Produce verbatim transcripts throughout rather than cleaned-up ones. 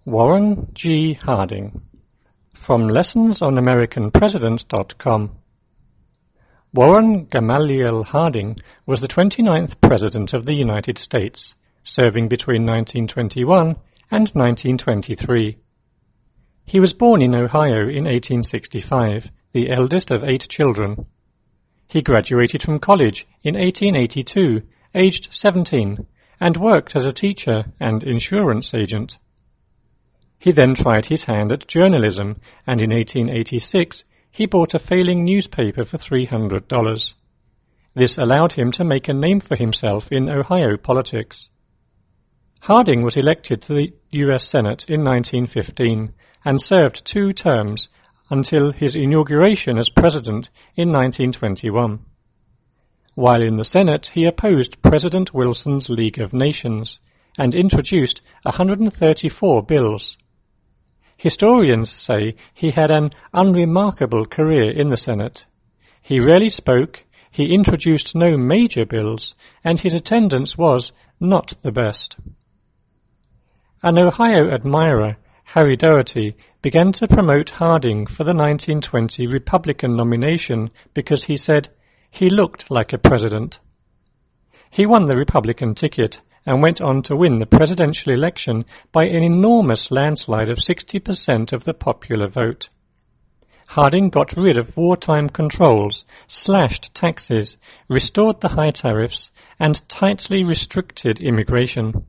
Warren G. Harding. From lessons on american president dot com. Warren Gamaliel Harding was the twenty-ninth President of the United States, serving between nineteen twenty-one and nineteen twenty-three. He was born in Ohio in eighteen sixty-five, the eldest of eight children. He graduated from college in eighteen eighty-two, aged seventeen, and worked as a teacher and insurance agent. He then tried his hand at journalism, and in eighteen eighty-six he bought a failing newspaper for three hundred dollars. This allowed him to make a name for himself in Ohio politics. Harding was elected to the U S Senate in nineteen fifteen and served two terms until his inauguration as president in nineteen twenty-one. While in the Senate, he opposed President Wilson's League of Nations and introduced one hundred thirty-four bills. Historians say he had an unremarkable career in the Senate. He rarely spoke, he introduced no major bills, and his attendance was not the best. An Ohio admirer, Harry Doherty, began to promote Harding for the nineteen twenty Republican nomination because he said he looked like a president. He won the Republican ticket and went on to win the presidential election by an enormous landslide of sixty percent of the popular vote. Harding got rid of wartime controls, slashed taxes, restored the high tariffs, and tightly restricted immigration.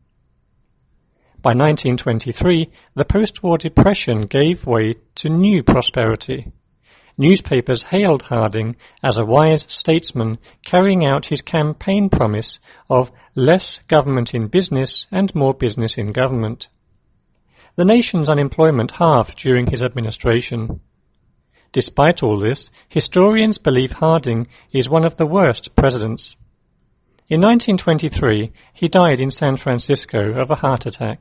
By nineteen twenty-three, the post-war depression gave way to new prosperity. Newspapers hailed Harding as a wise statesman carrying out his campaign promise of less government in business and more business in government. The nation's unemployment halved during his administration. Despite all this, historians believe Harding is one of the worst presidents. In nineteen twenty-three, he died in San Francisco of a heart attack.